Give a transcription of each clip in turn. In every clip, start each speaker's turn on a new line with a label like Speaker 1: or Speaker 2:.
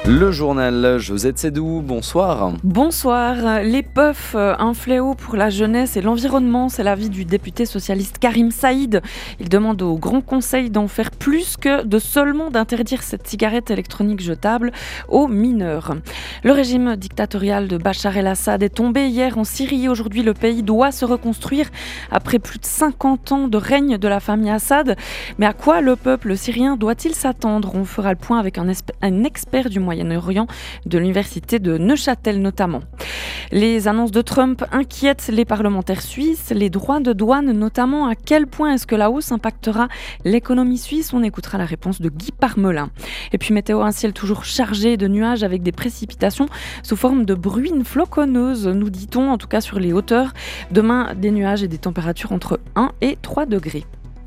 Speaker 1: Le journal Josette Sédou, bonsoir.
Speaker 2: Bonsoir. Les puffs, un fléau pour la jeunesse et l'environnement, c'est l'avis du député socialiste Karim Saïd. Il demande au Grand Conseil d'en faire plus que de seulement d'interdire cette cigarette électronique jetable aux mineurs. Le régime dictatorial de Bachar el-Assad est tombé hier en Syrie. Aujourd'hui, le pays doit se reconstruire après plus de 50 ans de règne de la famille Assad. Mais à quoi le peuple syrien doit-il s'attendre ? On fera le point avec un expert du Moyen-Orient de l'université de Neuchâtel notamment. Les annonces de Trump inquiètent les parlementaires suisses, les droits de douane notamment. À quel point est-ce que la hausse impactera l'économie suisse ? On écoutera la réponse de Guy Parmelin. Et puis météo, un ciel toujours chargé de nuages avec des précipitations sous forme de bruines floconneuses, nous dit-on, en tout cas sur les hauteurs. Demain, des nuages et des températures entre 1 et 3 degrés.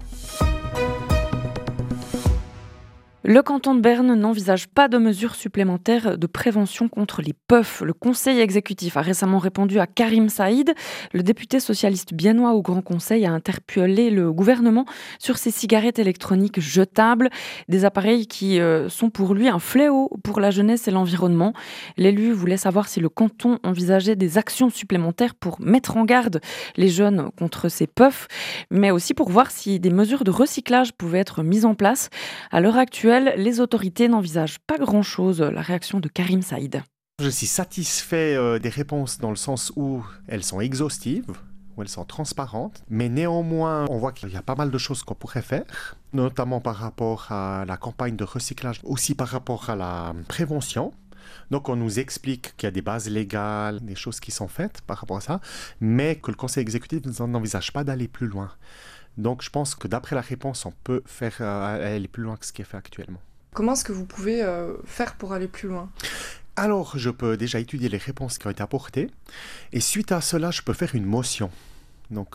Speaker 2: Le canton de Berne n'envisage pas de mesures supplémentaires de prévention contre les puffs. Le conseil exécutif a récemment répondu à Karim Saïd. Le député socialiste biennois au Grand Conseil a interpellé le gouvernement sur ces cigarettes électroniques jetables, des appareils qui sont pour lui un fléau pour la jeunesse et l'environnement. L'élu voulait savoir si le canton envisageait des actions supplémentaires pour mettre en garde les jeunes contre ces puffs, mais aussi pour voir si des mesures de recyclage pouvaient être mises en place. À l'heure actuelle, les autorités n'envisagent pas grand-chose. La réaction de Karim Saïd.
Speaker 3: Je suis satisfait des réponses dans le sens où elles sont exhaustives, où elles sont transparentes, mais néanmoins, on voit qu'il y a pas mal de choses qu'on pourrait faire, notamment par rapport à la campagne de recyclage, aussi par rapport à la prévention. Donc on nous explique qu'il y a des bases légales, des choses qui sont faites par rapport à ça, mais que le Conseil exécutif n'envisage pas d'aller plus loin. Donc je pense que d'après la réponse, on peut faire aller plus loin que ce qui est fait actuellement.
Speaker 4: Comment est-ce que vous pouvez faire pour aller plus loin ?
Speaker 3: Alors, je peux déjà étudier les réponses qui ont été apportées, et suite à cela, je peux faire une motion. Donc,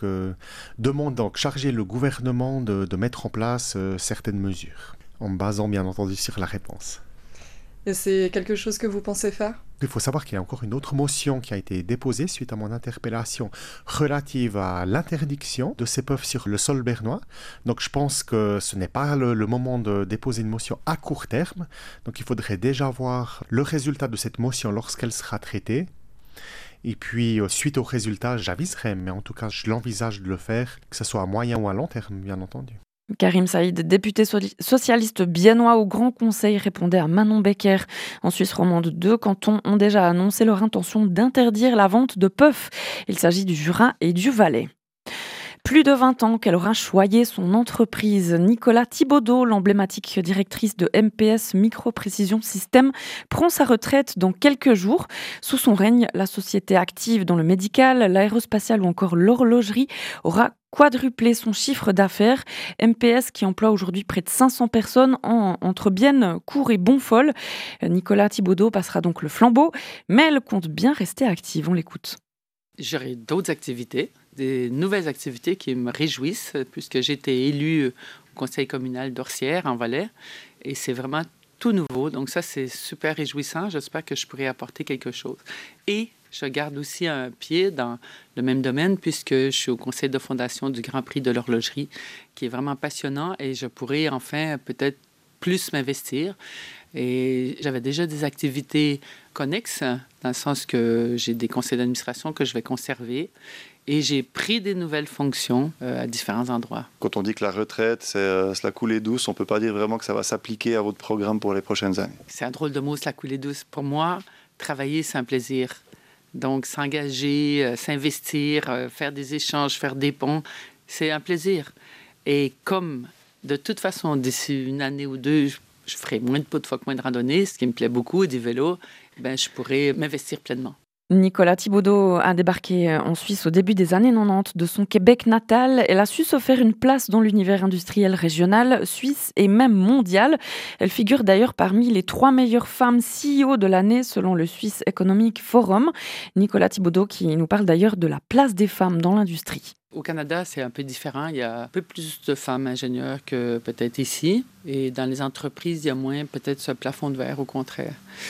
Speaker 3: charger le gouvernement de mettre en place certaines mesures, en me basant bien entendu sur la réponse.
Speaker 4: Et c'est quelque chose que vous pensez faire ?
Speaker 3: Il faut savoir qu'il y a encore une autre motion qui a été déposée suite à mon interpellation relative à l'interdiction de ces puffs sur le sol bernois. Donc je pense que ce n'est pas le moment de déposer une motion à court terme. Donc il faudrait déjà voir le résultat de cette motion lorsqu'elle sera traitée. Et puis, suite au résultat, j'aviserai, mais en tout cas, je l'envisage de le faire, que ce soit à moyen ou à long terme, bien entendu.
Speaker 2: Karim Saïd, député socialiste biennois au Grand Conseil, répondait à Manon Becker. En Suisse romande, 2 cantons ont déjà annoncé leur intention d'interdire la vente de puffs. Il s'agit du Jura et du Valais. Plus de 20 ans qu'elle aura choyé son entreprise. Nicolas Thibaudeau, l'emblématique directrice de MPS Micro Précision Système, prend sa retraite dans quelques jours. Sous son règne, la société active dans le médical, l'aérospatial ou encore l'horlogerie aura quadruplé son chiffre d'affaires. MPS qui emploie aujourd'hui près de 500 personnes entre Bienne, Cours et Bonfol. Nicolas Thibaudeau passera donc le flambeau, mais elle compte bien rester active. On l'écoute.
Speaker 5: J'aurai d'autres activités, des nouvelles activités qui me réjouissent, puisque j'ai été élue au conseil communal d'Orsières, en Valais, et c'est vraiment tout nouveau. Donc ça, c'est super réjouissant. J'espère que je pourrai apporter quelque chose. Et je garde aussi un pied dans le même domaine, puisque je suis au conseil de fondation du Grand Prix de l'horlogerie, qui est vraiment passionnant, et je pourrai enfin peut-être plus m'investir. Et j'avais déjà des activités connexes, dans le sens que j'ai des conseils d'administration que je vais conserver. Et j'ai pris des nouvelles fonctions à différents endroits.
Speaker 6: Quand on dit que la retraite, c'est la coulée douce, on ne peut pas dire vraiment que ça va s'appliquer à votre programme pour les prochaines années.
Speaker 5: C'est un drôle de mot, c'est la coulée douce. Pour moi, travailler, c'est un plaisir. Donc, s'engager, s'investir, faire des échanges, faire des ponts, c'est un plaisir. Et comme, de toute façon, d'ici une année ou deux, je ferai moins de pot de phoque, moins de randonnée, ce qui me plaît beaucoup, du vélo, je pourrai m'investir pleinement.
Speaker 2: Nicolas Thibaudeau a débarqué en Suisse au début des années 90 de son Québec natal. Elle a su se faire une place dans l'univers industriel régional, suisse et même mondial. Elle figure d'ailleurs parmi les 3 meilleures femmes CEO de l'année selon le Swiss Economic Forum. Nicolas Thibaudeau qui nous parle d'ailleurs de la place des femmes dans l'industrie.
Speaker 5: Au Canada, c'est un peu différent. Il y a un peu plus de femmes ingénieurs que peut-être ici. Et dans les entreprises, il y a moins peut-être ce plafond de verre, au contraire.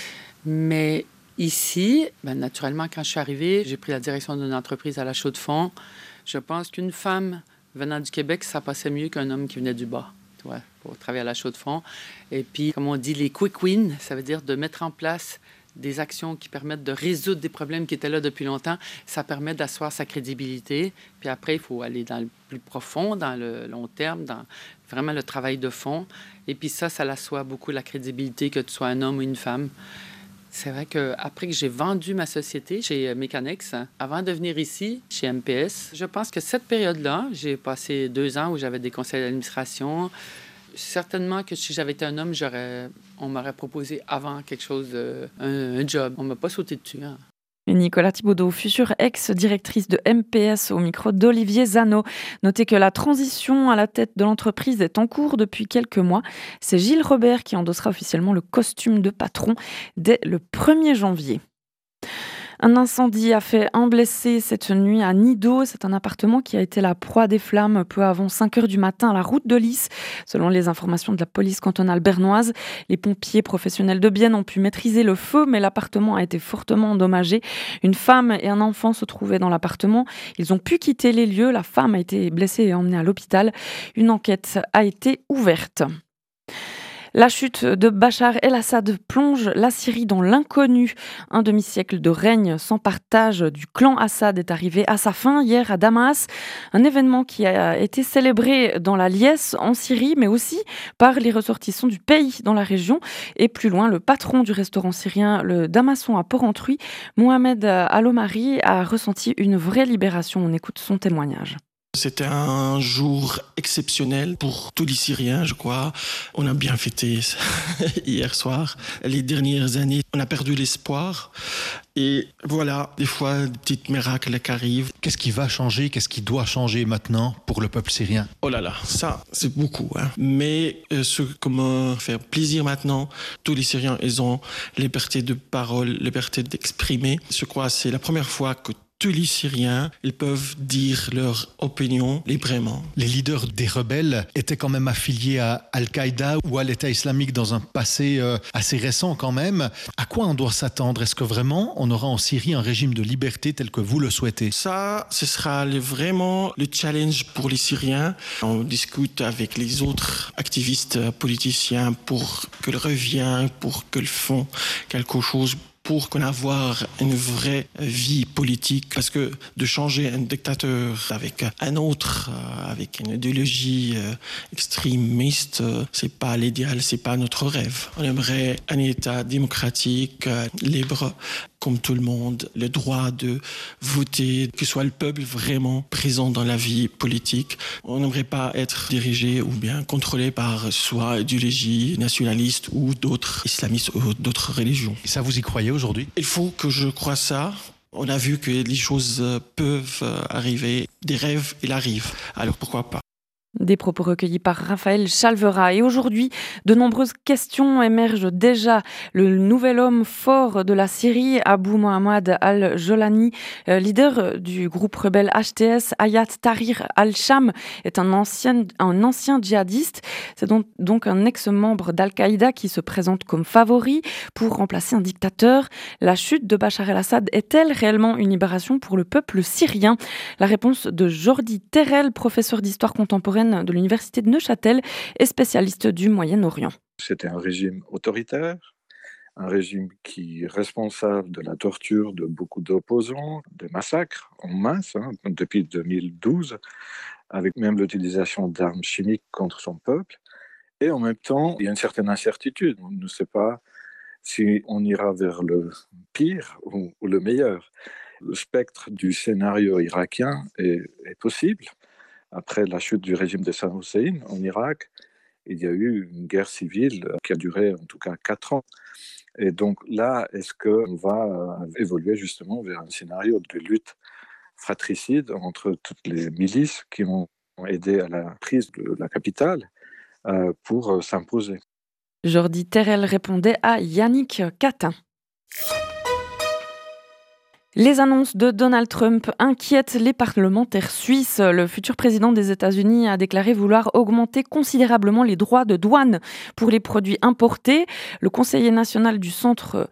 Speaker 5: Mais ici, naturellement, quand je suis arrivée, j'ai pris la direction d'une entreprise à la Chaux-de-Fonds. Je pense qu'une femme venant du Québec, ça passait mieux qu'un homme qui venait du bas. ouais, pour travailler à la Chaux-de-Fonds. Et puis, comme on dit, les quick wins, ça veut dire de mettre en place des actions qui permettent de résoudre des problèmes qui étaient là depuis longtemps. Ça permet d'asseoir sa crédibilité. Puis après, il faut aller dans le plus profond, dans le long terme, dans vraiment le travail de fond. Et puis ça l'assoit beaucoup la crédibilité, que tu sois un homme ou une femme. C'est vrai qu'après que j'ai vendu ma société chez Mecanex, avant de venir ici, chez MPS, je pense que cette période-là, j'ai passé 2 ans où j'avais des conseils d'administration. Certainement que si j'avais été un homme, on m'aurait proposé avant quelque chose, un job. On ne m'a pas sauté dessus. Hein.
Speaker 2: Nicolas Thibaudeau, future ex-directrice de MPS au micro d'Olivier Zano. Notez que la transition à la tête de l'entreprise est en cours depuis quelques mois. C'est Gilles Robert qui endossera officiellement le costume de patron dès le 1er janvier. Un incendie a fait un blessé cette nuit à Nido. C'est un appartement qui a été la proie des flammes peu avant 5 heures du matin à la route de Lys. Selon les informations de la police cantonale bernoise, les pompiers professionnels de Bienne ont pu maîtriser le feu, mais l'appartement a été fortement endommagé. Une femme et un enfant se trouvaient dans l'appartement. Ils ont pu quitter les lieux. La femme a été blessée et emmenée à l'hôpital. Une enquête a été ouverte. La chute de Bachar el-Assad plonge la Syrie dans l'inconnu. Un demi-siècle de règne sans partage du clan Assad est arrivé à sa fin hier à Damas. Un événement qui a été célébré dans la liesse en Syrie, mais aussi par les ressortissants du pays dans la région. Et plus loin, le patron du restaurant syrien, le Damasson à Porrentruy, Mohamed Alomari, a ressenti une vraie libération. On écoute son témoignage.
Speaker 7: C'était un jour exceptionnel pour tous les Syriens, je crois. On a bien fêté hier soir. Les dernières années, on a perdu l'espoir. Et voilà, des fois, des petits miracles qui arrivent.
Speaker 8: Qu'est-ce qui va changer, qu'est-ce qui doit changer maintenant pour le peuple syrien ?
Speaker 7: Oh là là, ça, c'est beaucoup. Hein. Mais ce qui me fait plaisir maintenant, tous les Syriens, ils ont liberté de parole, liberté d'exprimer. Je crois que c'est la première fois que tous les Syriens, ils peuvent dire leur opinion librement.
Speaker 8: Les leaders des rebelles étaient quand même affiliés à Al-Qaïda ou à l'État islamique dans un passé assez récent quand même. À quoi on doit s'attendre ? Est-ce que vraiment on aura en Syrie un régime de liberté tel que vous le souhaitez ?
Speaker 7: Ça, ce sera vraiment le challenge pour les Syriens. On discute avec les autres activistes politiciens pour qu'ils reviennent, pour qu'ils font quelque chose pour qu'on avoir une vraie vie politique. Parce que de changer un dictateur avec un autre, avec une idéologie extrémiste, c'est pas l'idéal, c'est pas notre rêve. On aimerait un État démocratique, libre, comme tout le monde, le droit de voter, que soit le peuple vraiment présent dans la vie politique. On n'aimerait pas être dirigé ou bien contrôlé par soit idéologie nationaliste ou d'autres islamistes ou d'autres religions.
Speaker 8: Et ça, vous y croyez aujourd'hui ?
Speaker 7: Il faut que je croie ça. On a vu que les choses peuvent arriver, des rêves, ils arrivent. Alors pourquoi pas ?
Speaker 2: Des propos recueillis par Raphaël Chalvera. Et aujourd'hui, de nombreuses questions émergent déjà. Le nouvel homme fort de la Syrie, Abu Mohammad al-Jolani, leader du groupe rebelle HTS, Hayat Tahrir al-Sham, est un ancien djihadiste. C'est donc un ex-membre d'Al-Qaïda qui se présente comme favori pour remplacer un dictateur. La chute de Bachar el-Assad est-elle réellement une libération pour le peuple syrien ? La réponse de Jordi Terrel, professeur d'histoire contemporaine de l'université de Neuchâtel et spécialiste du Moyen-Orient.
Speaker 9: C'était un régime autoritaire, un régime qui est responsable de la torture de beaucoup d'opposants, des massacres en masse depuis 2012, avec même l'utilisation d'armes chimiques contre son peuple. Et en même temps, il y a une certaine incertitude. On ne sait pas si on ira vers le pire ou le meilleur. Le spectre du scénario irakien est possible. Après la chute du régime de Saddam Hussein en Irak, il y a eu une guerre civile qui a duré en tout cas 4 ans. Et donc là, est-ce qu'on va évoluer justement vers un scénario de lutte fratricide entre toutes les milices qui ont aidé à la prise de la capitale pour s'imposer ?
Speaker 2: Jordi Terrel répondait à Yannick Catin. Les annonces de Donald Trump inquiètent les parlementaires suisses. Le futur président des États-Unis a déclaré vouloir augmenter considérablement les droits de douane pour les produits importés. Le conseiller national du centre,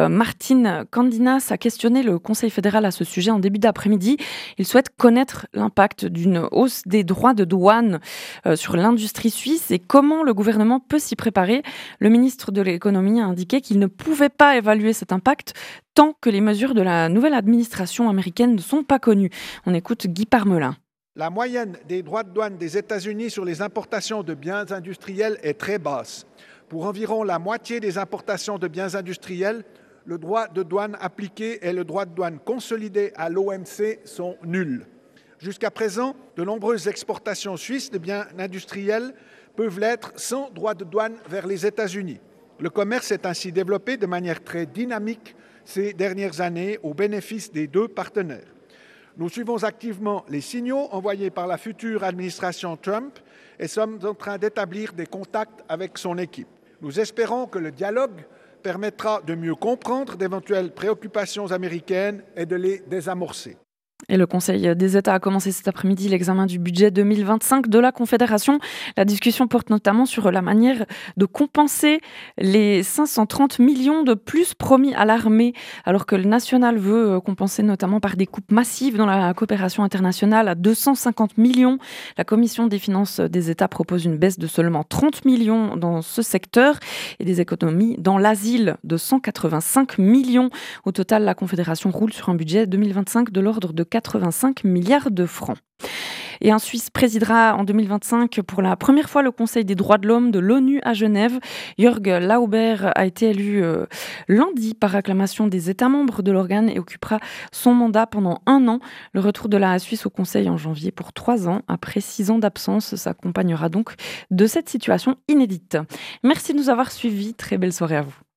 Speaker 2: Martin Candinas, a questionné le Conseil fédéral à ce sujet en début d'après-midi. Il souhaite connaître l'impact d'une hausse des droits de douane sur l'industrie suisse et comment le gouvernement peut s'y préparer. Le ministre de l'économie a indiqué qu'il ne pouvait pas évaluer cet impact tant que les mesures de la nouvelle administration américaine ne sont pas connues. On écoute Guy Parmelin.
Speaker 10: La moyenne des droits de douane des États-Unis sur les importations de biens industriels est très basse. Pour environ la moitié des importations de biens industriels, le droit de douane appliqué et le droit de douane consolidé à l'OMC sont nuls. Jusqu'à présent, de nombreuses exportations suisses de biens industriels peuvent l'être sans droit de douane vers les États-Unis. Le commerce s'est ainsi développé de manière très dynamique ces dernières années au bénéfice des deux partenaires. Nous suivons activement les signaux envoyés par la future administration Trump et sommes en train d'établir des contacts avec son équipe. Nous espérons que le dialogue permettra de mieux comprendre d'éventuelles préoccupations américaines et de les désamorcer.
Speaker 2: Et le Conseil des États a commencé cet après-midi l'examen du budget 2025 de la Confédération. La discussion porte notamment sur la manière de compenser les 530 millions de plus promis à l'armée, alors que le national veut compenser notamment par des coupes massives dans la coopération internationale à 250 millions. La Commission des finances des États propose une baisse de seulement 30 millions dans ce secteur et des économies dans l'asile de 185 millions. Au total, la Confédération roule sur un budget 2025 de l'ordre de 85 milliards de francs. Et un Suisse présidera en 2025 pour la première fois le Conseil des droits de l'homme de l'ONU à Genève. Jörg Lauber a été élu lundi par acclamation des États membres de l'organe et occupera son mandat pendant 1 an. Le retour de la Suisse au Conseil en janvier pour 3 ans, après 6 ans d'absence, s'accompagnera donc de cette situation inédite. Merci de nous avoir suivis. Très belle soirée à vous.